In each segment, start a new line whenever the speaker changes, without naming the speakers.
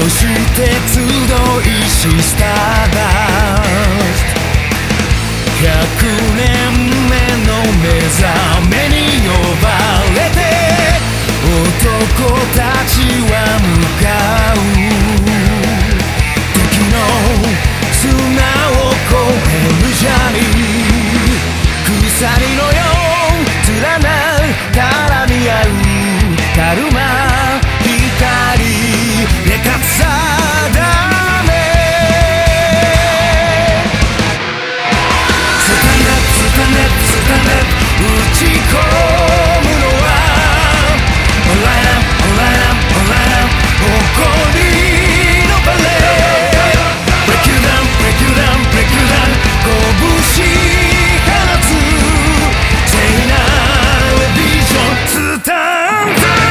して集いしスターダスト100年目の目覚めに呼ばれて男たちは向かう時の砂を越えるジャーニー鎖のよう連なる絡み合うカルマ光で勝つ定めスタンダップスタンダップスタンダップ打ち込むのはオンラインオンラインオンライン誇りのバレーブレイクダウンブレイクダウンブレイクダウン拳放つ聖なるビジョンスタンダップ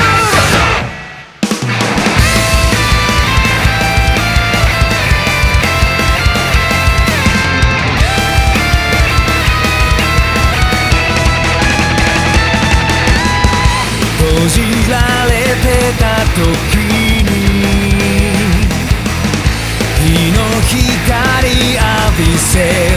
閉じられてた時に日の光浴びせ